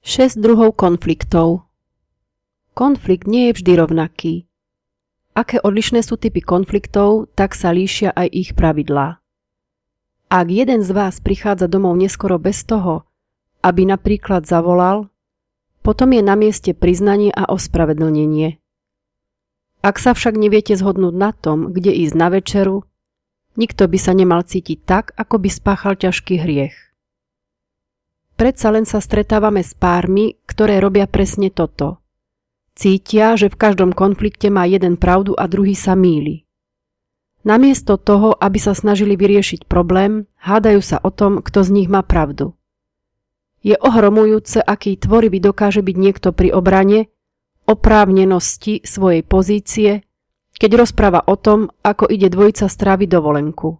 6 druhov konfliktov. Konflikt nie je vždy rovnaký. Aké odlišné sú typy konfliktov, tak sa líšia aj ich pravidlá. Ak jeden z vás prichádza domov neskoro bez toho, aby napríklad zavolal, potom je na mieste priznanie a ospravedlnenie. Ak sa však neviete zhodnúť na tom, kde ísť na večeru, nikto by sa nemal cítiť tak, ako by spáchal ťažký hriech. Predsa len sa stretávame s pármi, ktoré robia presne toto. Cítia, že v každom konflikte má jeden pravdu a druhý sa mýli. Namiesto toho, aby sa snažili vyriešiť problém, hádajú sa o tom, kto z nich má pravdu. Je ohromujúce, aký tvorivý dokáže byť niekto pri obrane oprávnenosti svojej pozície, keď rozpráva o tom, ako ide dvojica stráviť dovolenku.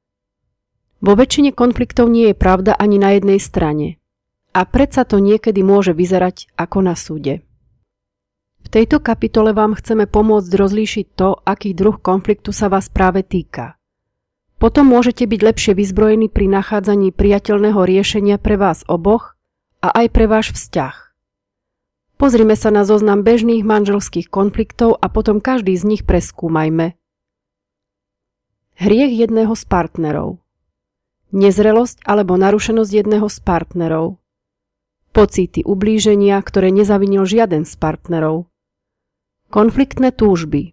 Vo väčšine konfliktov nie je pravda ani na jednej strane. A predsa to niekedy môže vyzerať ako na súde. V tejto kapitole vám chceme pomôcť rozlíšiť to, aký druh konfliktu sa vás práve týka. Potom môžete byť lepšie vyzbrojení pri nachádzaní priateľného riešenia pre vás oboch a aj pre váš vzťah. Pozrime sa na zoznam bežných manželských konfliktov a potom každý z nich preskúmajme. Hriech jedného z partnerov. Nezrelosť alebo narušenosť jedného z partnerov. Pocity ublíženia, ktoré nezavinil žiaden z partnerov. Konfliktné túžby.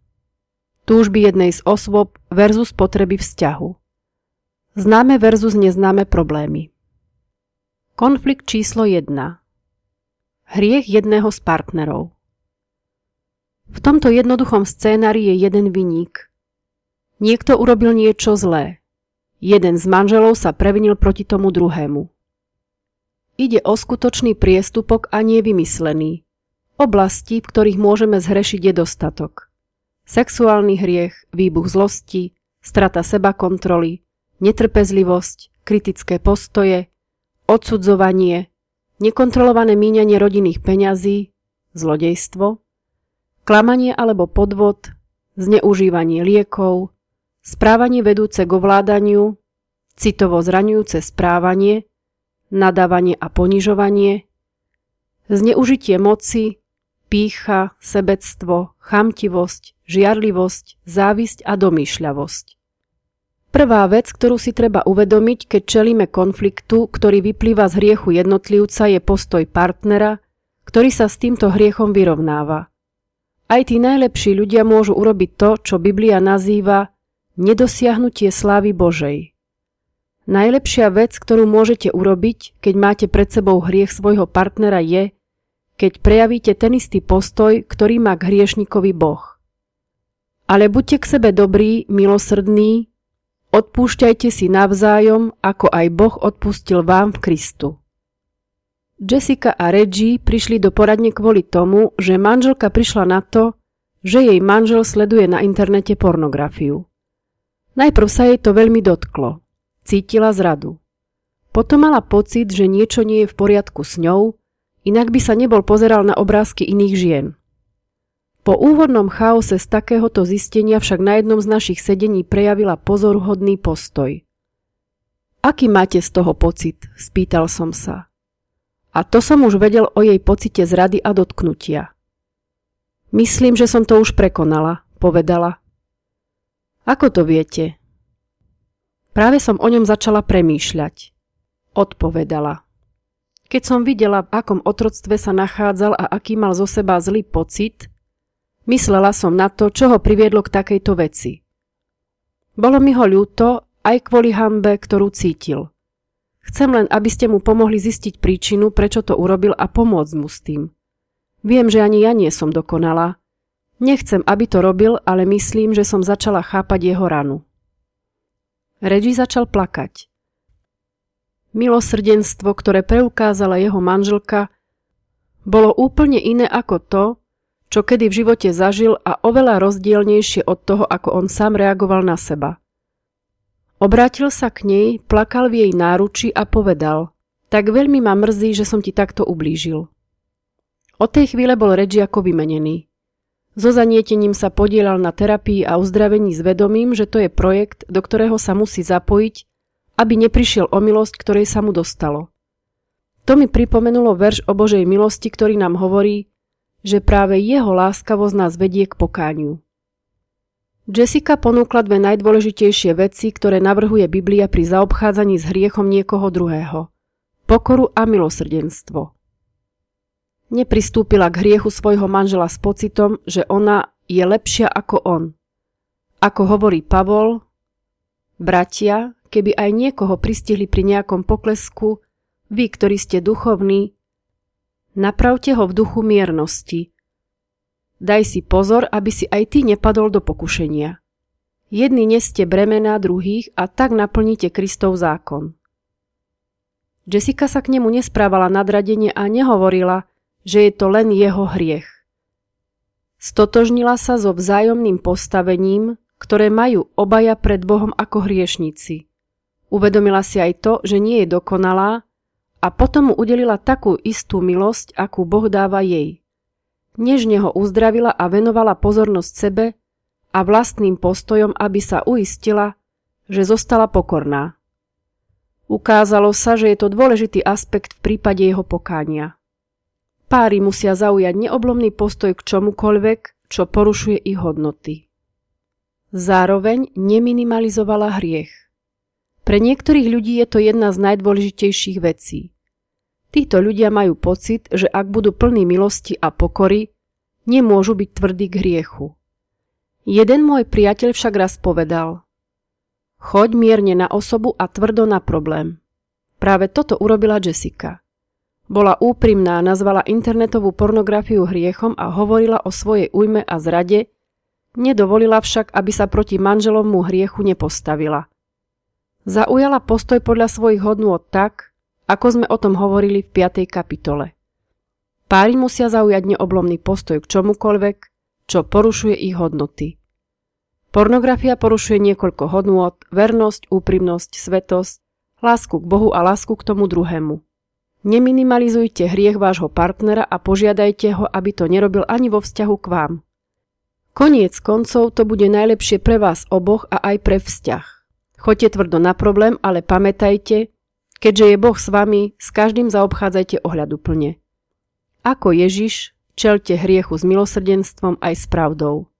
Túžby jednej z osôb versus potreby vzťahu. Známe versus neznáme problémy. Konflikt číslo 1. Hriech jedného z partnerov. V tomto jednoduchom scénári je jeden vinník. Niekto urobil niečo zlé. Jeden z manželov sa previnil proti tomu druhému. Ide o skutočný priestupok a nie vymyslený. Oblasti, v ktorých môžeme zhrešiť, je dostatok. Sexuálny hriech, výbuch zlosti, strata sebakontroly, netrpezlivosť, kritické postoje, odsudzovanie, nekontrolované míňanie rodinných peňazí, zlodejstvo, klamanie alebo podvod, zneužívanie liekov, správanie vedúce k ovládaniu, citovo zraňujúce správanie, nadávanie a ponižovanie, zneužitie moci, pýcha, sebectvo, chamtivosť, žiarlivosť, závisť a domýšľavosť. Prvá vec, ktorú si treba uvedomiť, keď čelíme konfliktu, ktorý vyplýva z hriechu jednotlivca, je postoj partnera, ktorý sa s týmto hriechom vyrovnáva. Aj tí najlepší ľudia môžu urobiť to, čo Biblia nazýva nedosiahnutie slávy Božej. Najlepšia vec, ktorú môžete urobiť, keď máte pred sebou hriech svojho partnera, je, keď prejavíte ten istý postoj, ktorý má k hriešnikovi Boh. Ale buďte k sebe dobrí, milosrdní, odpúšťajte si navzájom, ako aj Boh odpustil vám v Kristu. Jessica a Reggie prišli do poradne kvôli tomu, že manželka prišla na to, že jej manžel sleduje na internete pornografiu. Najprv sa jej to veľmi dotklo. Cítila zradu. Potom mala pocit, že niečo nie je v poriadku s ňou, inak by sa nebol pozeral na obrázky iných žien. Po úvodnom chaose z takéhoto zistenia však na jednom z našich sedení prejavila pozoruhodný postoj. Aký máte z toho pocit? Spýtal som sa. A to som už vedel o jej pocite zrady a dotknutia. Myslím, že som to už prekonala, povedala. Ako to viete? Práve som o ňom začala premýšľať. Odpovedala. Keď som videla, v akom otroctve sa nachádzal a aký mal zo seba zlý pocit, myslela som na to, čo ho priviedlo k takejto veci. Bolo mi ho ľúto aj kvôli hanbe, ktorú cítil. Chcem len, aby ste mu pomohli zistiť príčinu, prečo to urobil a pomôcť mu s tým. Viem, že ani ja nie som dokonalá. Nechcem, aby to robil, ale myslím, že som začala chápať jeho ranu. Reggie začal plakať. Milosrdenstvo, ktoré preukázala jeho manželka, bolo úplne iné ako to, čo kedy v živote zažil a oveľa rozdielnejšie od toho, ako on sám reagoval na seba. Obrátil sa k nej, plakal v jej náruči a povedal: tak veľmi ma mrzí, že som ti takto ublížil. Od tej chvíle bol Reggie ako vymenený. So zanietením sa podieľal na terapii a uzdravení s vedomím, že to je projekt, do ktorého sa musí zapojiť, aby neprišiel o milosť, ktorej sa mu dostalo. To mi pripomenulo verš o Božej milosti, ktorý nám hovorí, že práve jeho láskavosť nás vedie k pokániu. Jessica ponúkla dve najdôležitejšie veci, ktoré navrhuje Biblia pri zaobchádzaní s hriechom niekoho druhého. Pokoru a milosrdenstvo. Nepristúpila k hriechu svojho manžela s pocitom, že ona je lepšia ako on. Ako hovorí Pavol, bratia, keby aj niekoho pristihli pri nejakom poklesku, vy, ktorí ste duchovní, napravte ho v duchu miernosti. Daj si pozor, aby si aj ty nepadol do pokušenia. Jedni neste bremená druhých a tak naplníte Kristov zákon. Jessica sa k nemu nesprávala nadradene a nehovorila, že je to len jeho hriech. Stotožnila sa so vzájomným postavením, ktoré majú obaja pred Bohom ako hriešnici. Uvedomila si aj to, že nie je dokonalá, a potom mu udelila takú istú milosť, akú Boh dáva jej. Nežne ho uzdravila a venovala pozornosť sebe a vlastným postojom, aby sa uistila, že zostala pokorná. Ukázalo sa, že je to dôležitý aspekt v prípade jeho pokánia. Páry musia zaujať neoblomný postoj k čomukoľvek, čo porušuje ich hodnoty. Zároveň neminimalizovala hriech. Pre niektorých ľudí je to jedna z najdôležitejších vecí. Títo ľudia majú pocit, že ak budú plní milosti a pokory, nemôžu byť tvrdí k hriechu. Jeden môj priateľ však raz povedal: choď mierne na osobu a tvrdo na problém. Práve toto urobila Jessica. Bola úprimná, nazvala internetovú pornografiu hriechom a hovorila o svojej újme a zrade, nedovolila však, aby sa proti manželovmu hriechu nepostavila. Zaujala postoj podľa svojich hodnôt tak, ako sme o tom hovorili v 5. kapitole. Páry musia zaujať neoblomný postoj k čomukoľvek, čo porušuje ich hodnoty. Pornografia porušuje niekoľko hodnôt: vernosť, úprimnosť, svätosť, lásku k Bohu a lásku k tomu druhému. Neminimalizujte hriech vášho partnera a požiadajte ho, aby to nerobil ani vo vzťahu k vám. Koniec koncov to bude najlepšie pre vás oboch a aj pre vzťah. Choďte tvrdo na problém, ale pamätajte, keďže je Boh s vami, s každým zaobchádzajte ohľaduplne. Ako Ježiš, čeľte hriechu s milosrdenstvom aj s pravdou.